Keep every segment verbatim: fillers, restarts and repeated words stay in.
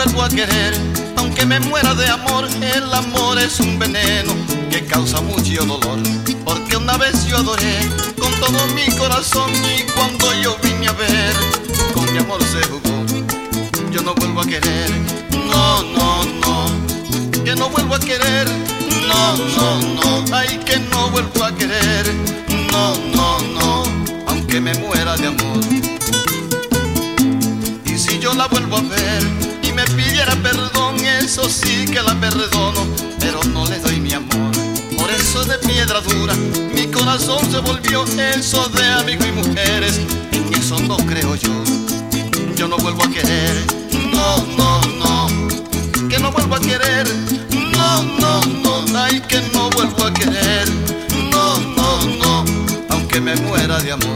vuelvo a querer, aunque me muera de amor. El amor es un veneno que causa mucho dolor, porque una vez yo adoré con todo mi corazón, y cuando yo vine a ver, con mi amor se jugó. Yo no vuelvo a querer, no, no, no, que no vuelvo a querer, no, no, no, ay, que no vuelvo a querer, no, no, no, aunque me muera de amor. Y si yo la vuelvo a ver y me pidiera perdón, eso sí que la perdono, pero no le doy mi amor. Por eso de piedra dura mi corazón se volvió, eso de amigo y mujeres, en eso no creo yo. Yo no vuelvo a querer, no, no, no, que no vuelvo a querer, no, no, no, ay, que no vuelvo a querer, no, no, no, aunque me muera de amor.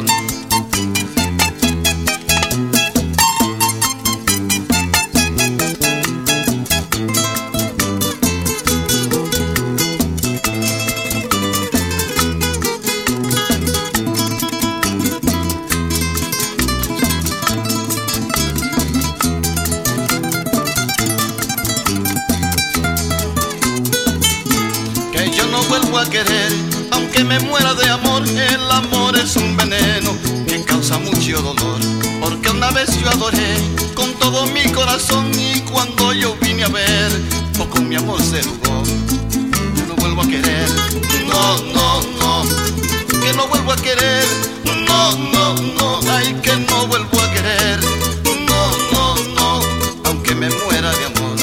Yo no vuelvo a querer, aunque me muera de amor. El amor es un veneno que causa mucho dolor, porque una vez yo adoré con todo mi corazón, y cuando yo vine a ver, o con mi amor se jugó. Yo no vuelvo a querer, no, no, no, que no vuelvo a querer, no, no, no, ay, que no vuelvo a querer, no, no, no, aunque me muera de amor.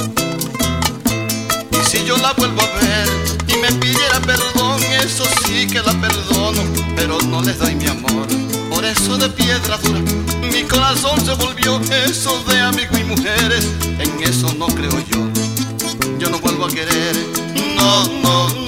Y si yo la vuelvo a ver y me pidiera perdón, eso sí que la perdono, pero no les doy mi amor. Por eso de piedra dura mi corazón se volvió, eso de amigo y mujeres, en eso no creo yo. Yo no vuelvo a querer, no, no,